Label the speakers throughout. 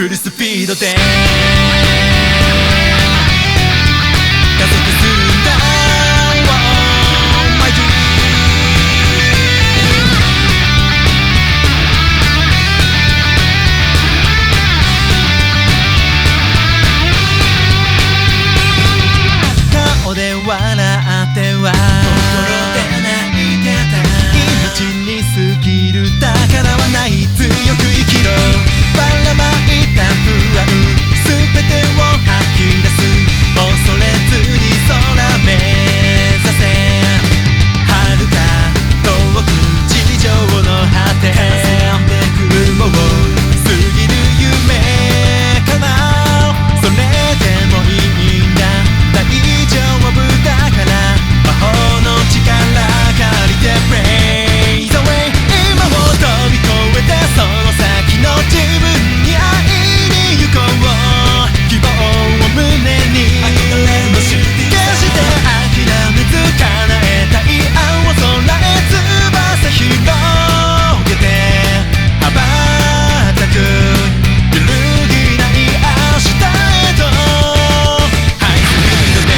Speaker 1: フルスピードで加速するんだ Oh my dream 顔で笑っては心で泣いてた命に過ぎる宝はない強く生きろばらまいた不安すべてを吐き出す恐れずに空目指せ遥か遠く地上の果て雲を過ぎる夢かなそれでもいいんだ大丈夫だから魔法の力借りて Praise away 今を飛び越えてその先の自分に会いに行こう希望を胸に決して諦めず叶えたい青空へ翼広げて羽ばたく揺るぎない明日へとハイスピードで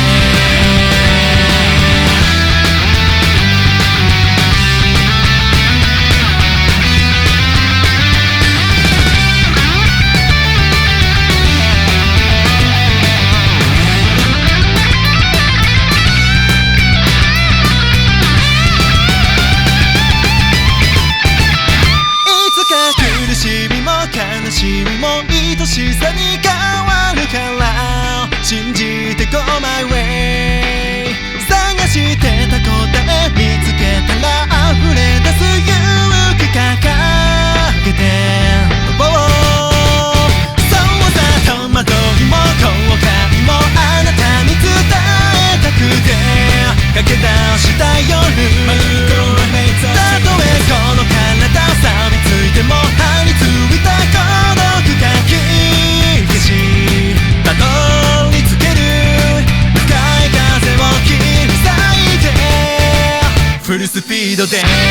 Speaker 1: 苦しみも悲しみも愛しさに変わるから信じて Go my way 探してた答え見つけたら溢れ出す勇気掲げて飛ぼうそうさ戸惑いも後悔もあなたに伝えたくて駆け出した夜たとえこの体錆びついても歯についた孤独かき消したどり着ける向かい風を切り裂いてフルスピードで